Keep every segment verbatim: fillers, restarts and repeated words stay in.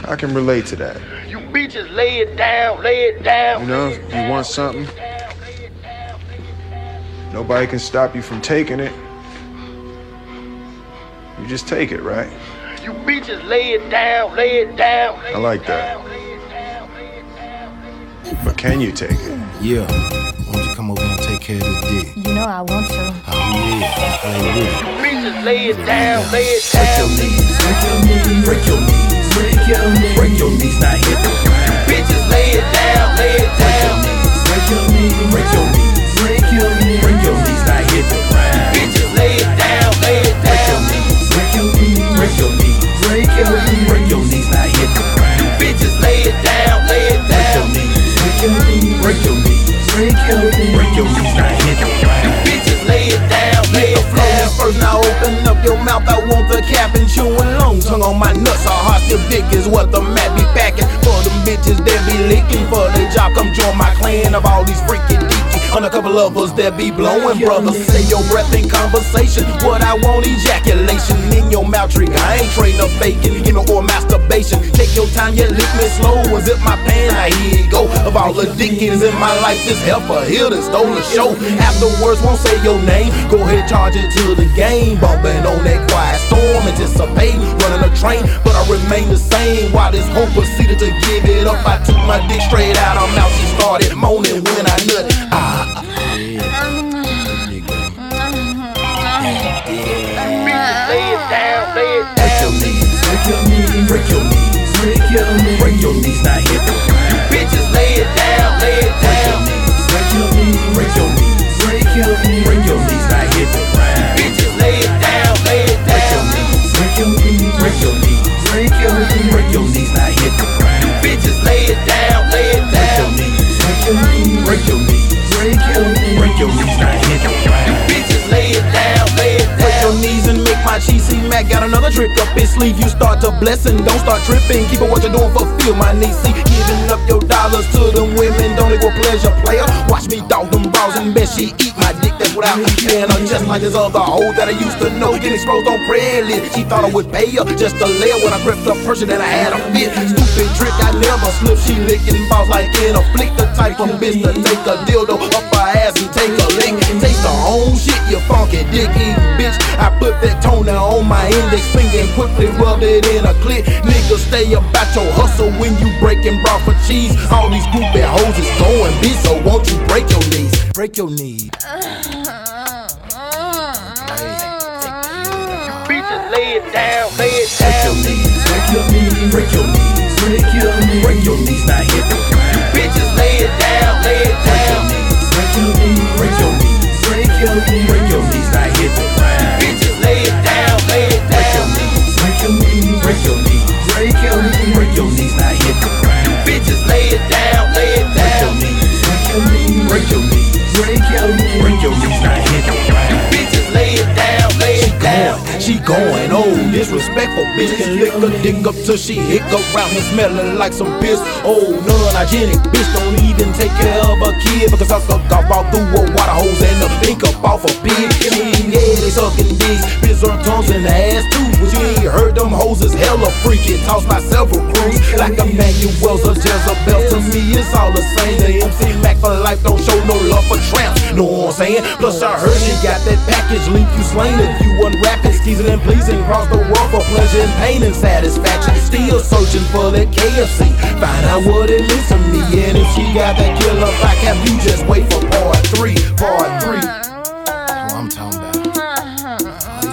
I can relate to that. You bitches lay it down, lay it down. You know, if you want something, nobody can stop you from taking it. You just take it, right? You bitches lay it down, lay it down. I like that. But can you take it? Yeah. Why don't you come over and take care of this dick? You know I want to. Oh yeah. Play with it. You bitches lay it down, lay it Break your down. knees, break your knees, break your knees, break your knees, break your knees, now hit the ground. Bitches lay it down, lay it down. Break your knees, break your knees, break your knees, break your knees, now hit the ground. Bitches lay it down, lay it down. Break your knees, break your knees, break your knees, break your knees, now hit the ground. Bitches lay it down, lay it down. Break your knees, break your knees, break your knees, break your knees, now hit the ground. Bitches lay it down, lay it down. First now open up your mouth, I want the cap and chewing long tongue on my nuts. A hot stiff dick is what the mat be packing. For them bitches that be licking for their job, come join my clan of all these freaking deaky undercover lovers that be blowing. Brothers, say your breath in conversation. What I want, ejaculation in your mouth trick. I ain't trading up bacon, you know, or masturbation. Take your time, yeah, lick me slow and zip my pan. Now here you go. Of all the dickens in my life, this heifer here that stole the show. Afterwards, won't say your name. Go ahead, charge it to the game. Bumping on that quiet storm, anticipating, running a train, but I remain the same. While this hoe proceeded to give it up, I took my dick straight out her mouth. She started moaning when I nut. Ah. Lay it down, lay it down. Break your knees, break your knees, break your knees, break your knees, break your knees, now hit the ground. Bitches lay it down, lay it down. Break your knees, break your knees, break your knees, break your knees, now hit the ground. Bitches lay it down, lay it down. Break your knees, break your knees, break your knees, break your knees, now hit the ground. Bitches lay it down, lay it down. Break your knees, break your knees, break your knees, break your knees, now hit the ground. Bitches lay it down, lay it Break your down. knees and make my cheesy Mac got another trick up his sleeve. You start to bless and don't start tripping. Keep it what you're doing, fulfill my needs. See, giving up your dollars to them women don't equal pleasure, player. Watch me dog them balls and bet she eat my dick. That's what I man. I'm just like this other hoe that I used to know. Get exposed on prayer list. She thought I would pay her just to lay her when I gripped her person and I had a fit. Stupid trick, I never slip. She licking balls like in a flick. The type from bitch to take a dildo up her ass and take a lick. Taste her own shit, you funky dick eating bitch. I put that toner on my index finger and quickly rubbed it in a clip. Nigga, stay about your hustle when you breaking broth for cheese. All these groupie hoes is going bitch, so won't you break your knees? Break your knees. Bitches lay it down, lay it Break your down. knees, break your knees, break your knees, break your knees, break your knees, now hit the ground. Bitches lay it down, lay it down. Break your knees, break your knees, break your knees, break your knees, now hit the ground. Bitches lay it down, lay it down. Break your knees, break your knees, break your knees, break your knees, now hit the ground. Bitches lay it down, lay it down. Break your knees, break your knees, break your knees, break your knees, now hit the ground. Bitches lay it down, lay it down. She going, oh, disrespectful bitch can lick her dick up till she hiccup round here smelling like some piss. Oh, non-hygienic bitch don't even take care of a kid because I suck off all through her water hose and the pink up off a pig. Yeah, they sucking dicks, bitch on tongues in the ass too. But you ain't heard them hoes is hella freaky. Toss my several crews like Emmanuel's or Jezebel. To me, it's all the same. The M C Mac for life don't show no love for tramps. Know what I'm saying? Plus, I heard she got that package, leave you slain if you unwrap it. Skeezing and pleasing, cross the world for pleasure and pain and satisfaction. Still searching for that K F C. Find out what it means to me. And if she got that killer back, have you just wait for part three, part three. That's what I'm talking about.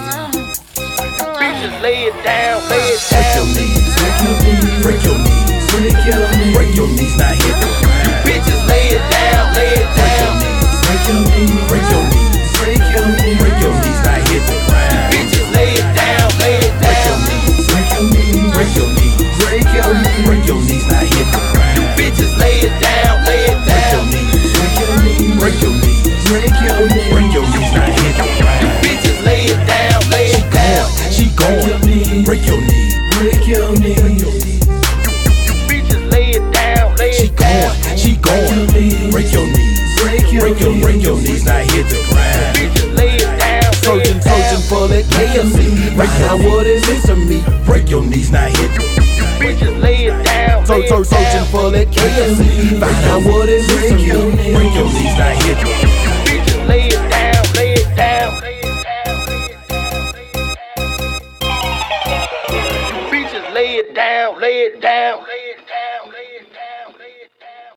Bitches lay it down, lay it Break your down. knees, break your knees, break your knees, break your knees, break your knees, now hit the ground. Bitches lay it down, lay it down. Break your knees, break your knees, break your knees, break your knees, now hit the ground. Bitches lay it down, lay it down. Break your knees, break your knees, break your knees, break your knees, now hit the ground. Bitches lay it down, lay it down. Break your knees, break your knees, break your knees, break your knees, now hit the ground. Bitches lay it down, lay it down. She going, break your knee, break your knee. You bitches lay it down, lay She it down. going, she going, break your knees, break your, break your, break your knees, now hit the ground. Bitches lay it down, lay Searching, it down. searching for that K F C. Right now, what is it to me? Break your knees, now hit. You bitches lay it search, search, searching for that K F C. Find out what it means to me. Break your knees, now hit me. Bitches lay it down, lay it down. You bitches lay it down, lay it down.